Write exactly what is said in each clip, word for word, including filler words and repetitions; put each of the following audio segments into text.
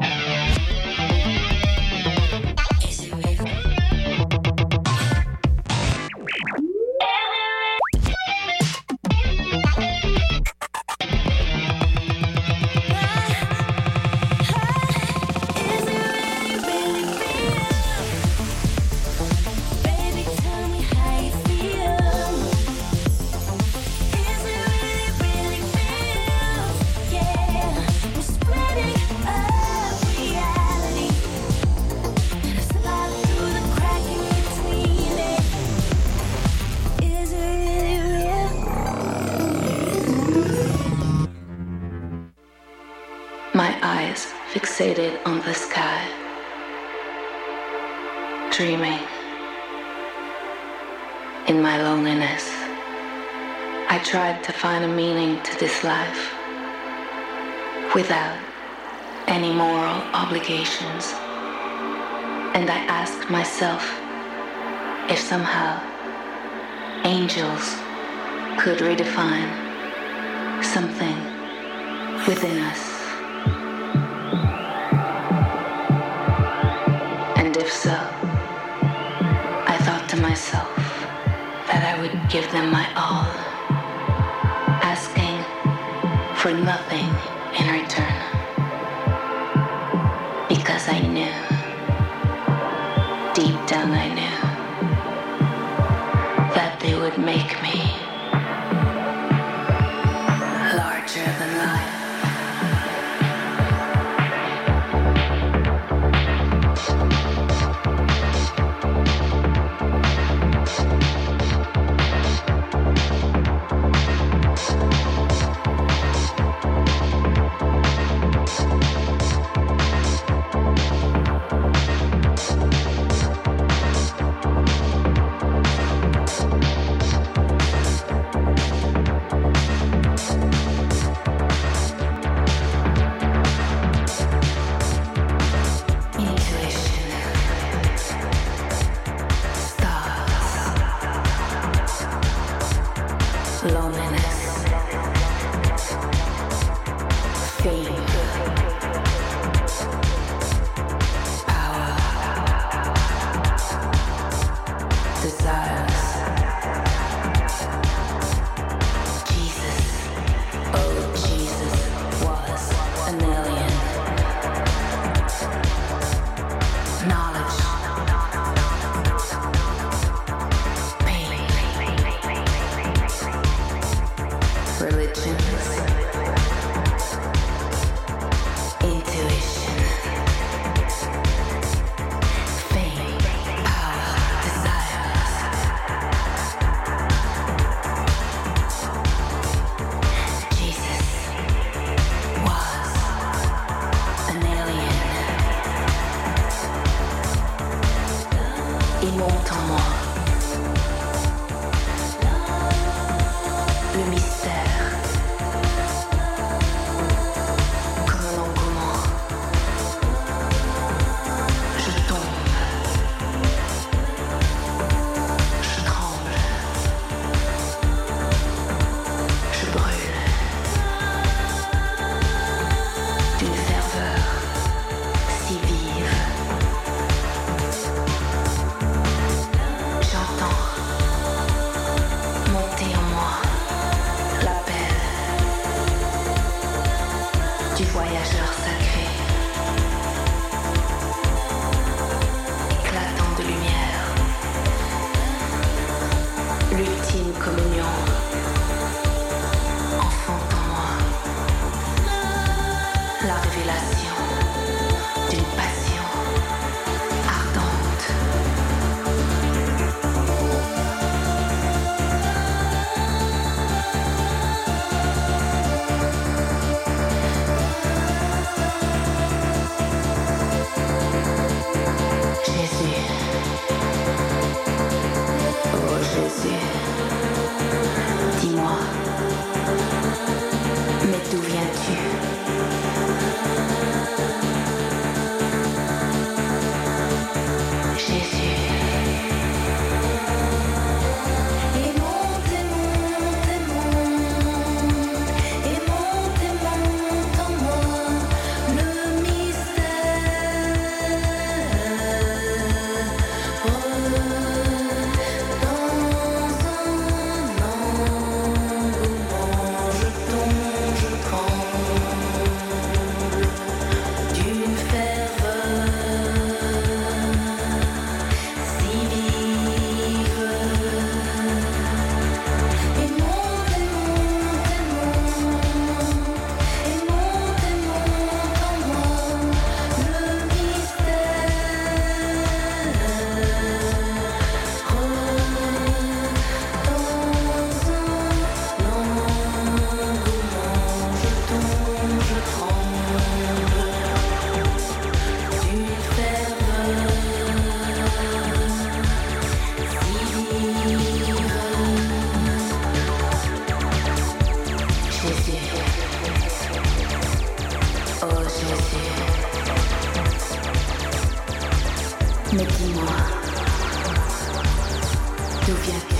Fixated on the sky, dreaming. In my loneliness, I tried to find a meaning to this life without any moral obligations. And I asked myself if somehow angels could redefine something within us. So, I thought to myself that I would give them my all, asking for nothing in return, because I knew, deep down I knew, that they would make me larger than life. Si vive. Mais dis-moi, d'où viens-tu?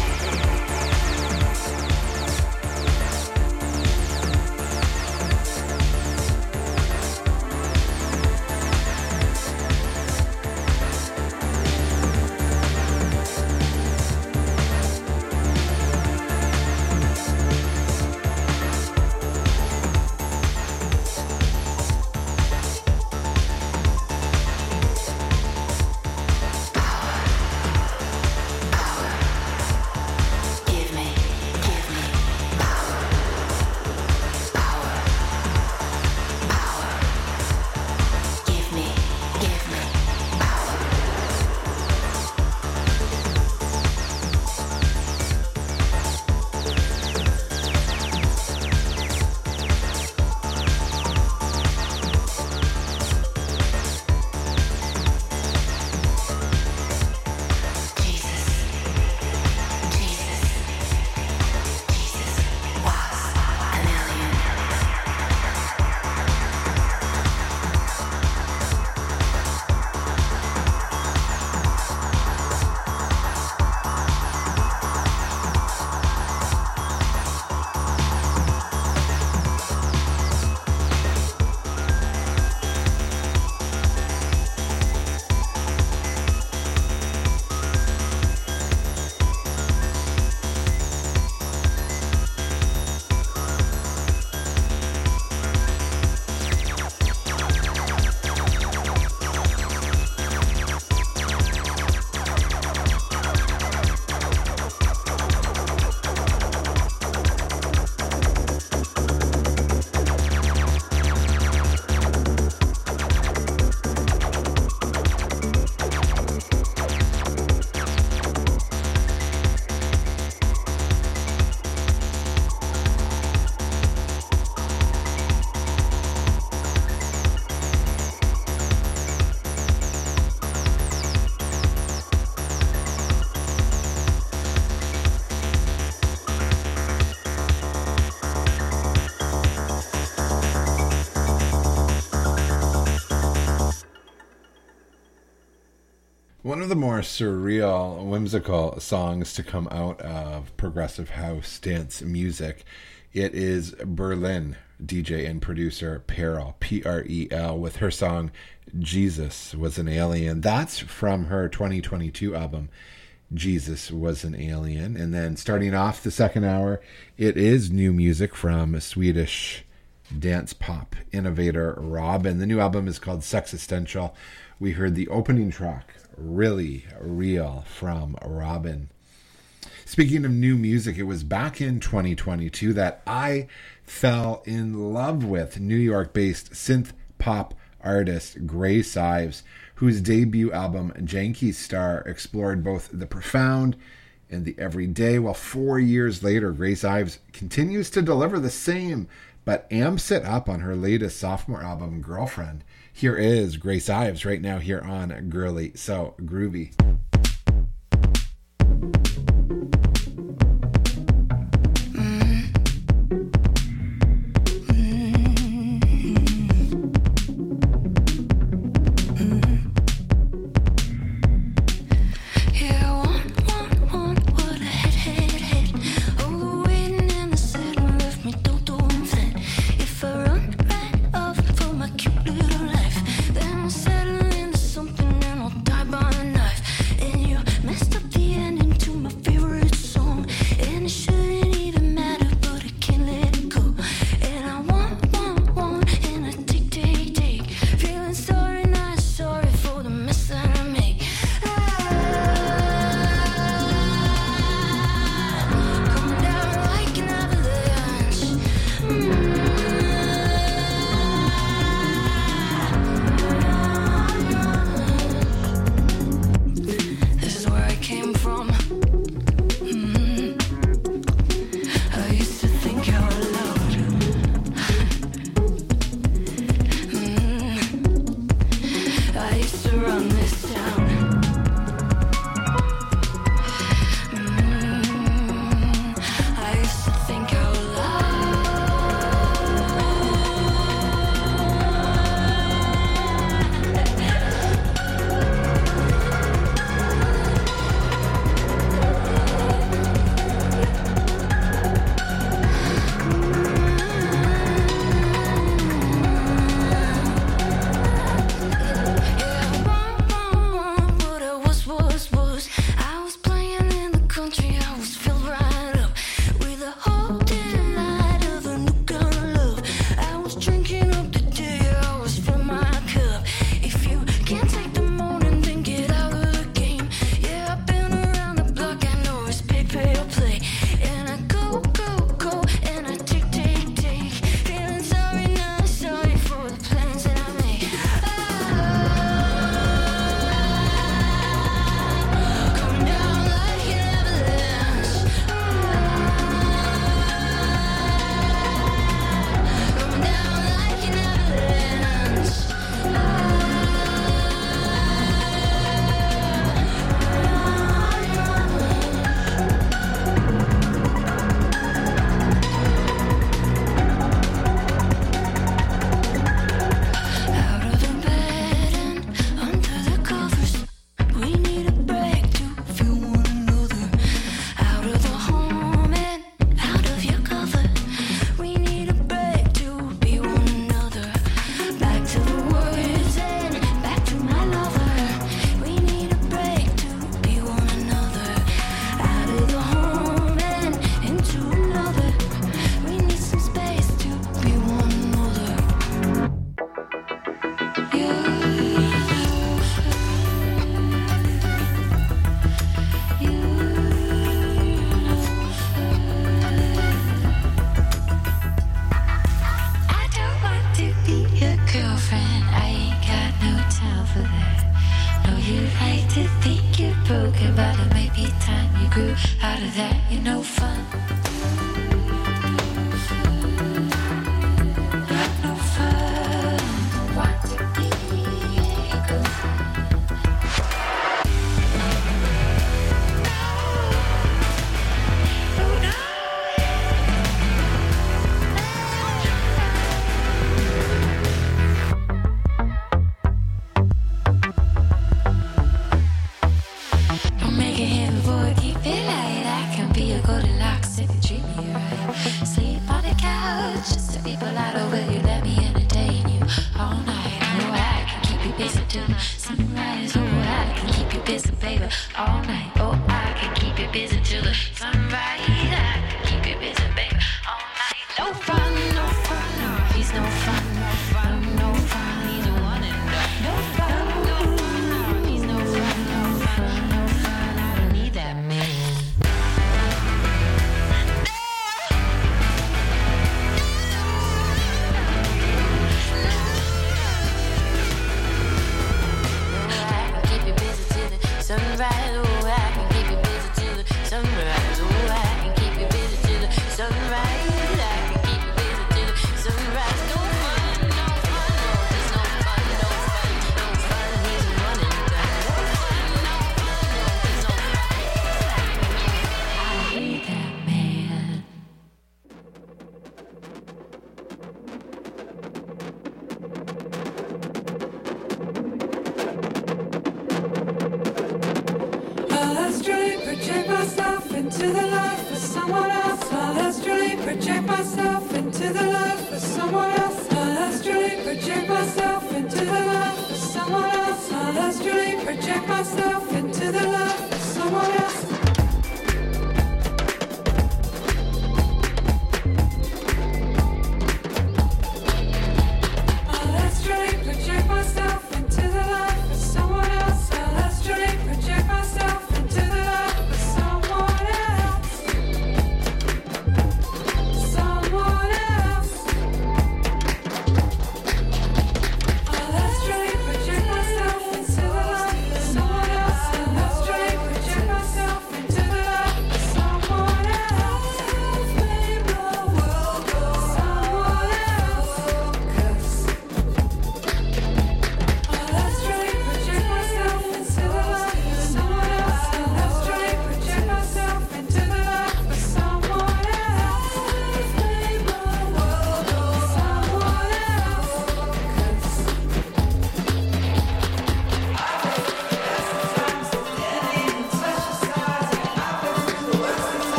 One of the more surreal, whimsical songs to come out of progressive house dance music. It is Berlin D J and producer Perel, P R E L, with her song Jesus Was an Alien. That's from her twenty twenty-two album, Jesus Was an Alien. And then starting off the second hour, it is new music from Swedish dance pop innovator Robyn. The new album is called Sexistential. We heard the opening track, Really Real, from Robyn. Speaking of new music, it was back in twenty twenty-two that I fell in love with New York-based synth pop artist Grace Ives, whose debut album Janky Star explored both the profound and the everyday, while four years later Grace Ives continues to deliver the same, but amps it up on her latest sophomore album, Girlfriend. Here is Grace Ives right now here on Girly So Groovy. out of that, you're no fun. No fun. Want to be good. All night, oh, I can keep you busy till the sunrise. I can keep you busy, baby, all night. No fun, no fun, no, he's no fun, no fun, no fun, he's a one and done. No fun, no fun, no, he's no fun, no fun, no fun, I don't need that man. Sunrise, oh, I can keep you busy till the sunrise. Oh, I can keep you busy till the sunrise. I can keep you busy till the sunrise. No fun, no fun, no, there's no fun, no fun, no fun. He's a one and done. No fun, no fun, no, there's no fun. I hate that man. Project myself into the life of someone else. I'll astrally project myself into the life of someone else. I'll astrally project myself into the life of someone else. I'll astrally project myself into the life of someone else. I'll astrally project myself into the life of someone else. I'll astrally project myself into the life of someone else. Someone else. I'll astrally project myself into the life of someone else. I'll astrally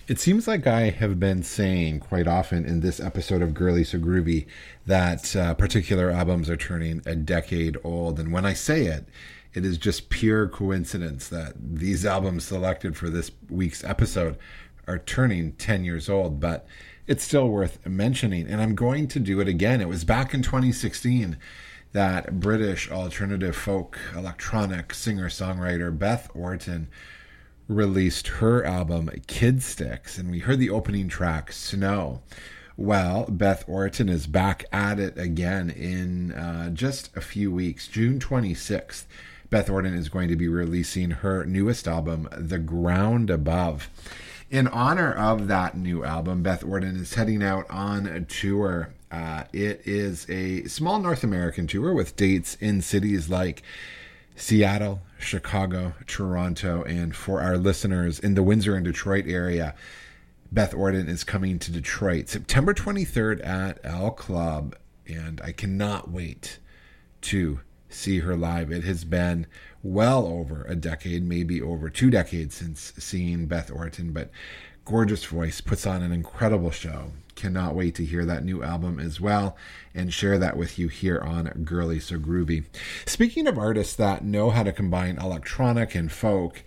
It seems like I have been saying quite often in this episode of Girly So Groovy that uh, particular albums are turning a decade old. And when I say it, it is just pure coincidence that these albums selected for this week's episode are turning ten years old. But it's still worth mentioning. And I'm going to do it again. It was back in twenty sixteen that British alternative folk electronic singer-songwriter Beth Orton released her album Kid Sticks, and we heard the opening track Snow. Well, Beth Orton is back at it again in uh, just a few weeks. June twenty-sixth, Beth Orton is going to be releasing her newest album, The Ground Above. In honor of that new album, Beth Orton is heading out on a tour. Uh, it is a small North American tour with dates in cities like Seattle, Chicago, Toronto, and for our listeners in the Windsor and Detroit area, Beth Orton is coming to Detroit September twenty-third at L Club, and I cannot wait to see her live. It has been well over a decade, maybe over two decades since seeing Beth Orton, but gorgeous voice, puts on an incredible show. Cannot wait to hear that new album as well and share that with you here on Girly So Groovy. Speaking of artists that know how to combine electronic and folk,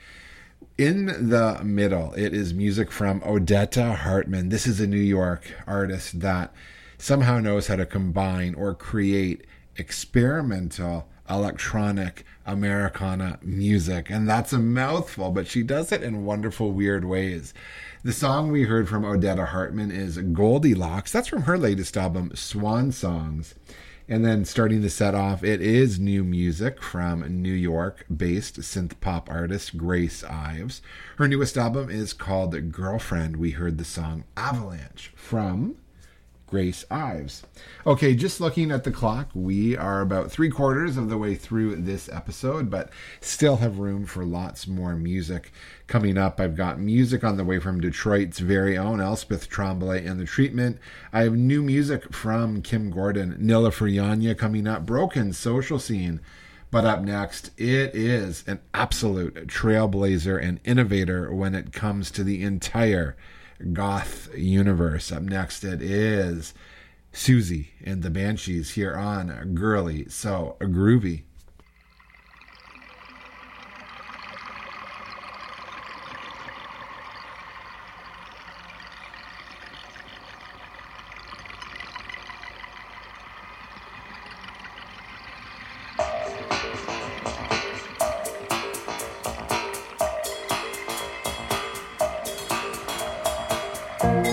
in the middle, it is music from Odetta Hartman. This is a New York artist that somehow knows how to combine or create experimental electronic Americana music. And that's a mouthful, but she does it in wonderful, weird ways. The song we heard from Odetta Hartman is Goldilocks. That's from her latest album, Swan Songs. And then starting the set off, it is new music from New York-based synth pop artist Grace Ives. Her newest album is called Girlfriend. We heard the song Avalanche from Grace Ives. Okay, just looking at the clock, we are about three quarters of the way through this episode, but still have room for lots more music coming up. I've got music on the way from Detroit's very own Elspeth Tremblay and The Treatment. I have new music from Kim Gordon, Nilla Furniana coming up, Broken Social Scene. But up next, it is an absolute trailblazer and innovator when it comes to the entire goth universe. Up next, it is Susie and the Banshees here on Girly So Groovy. Thank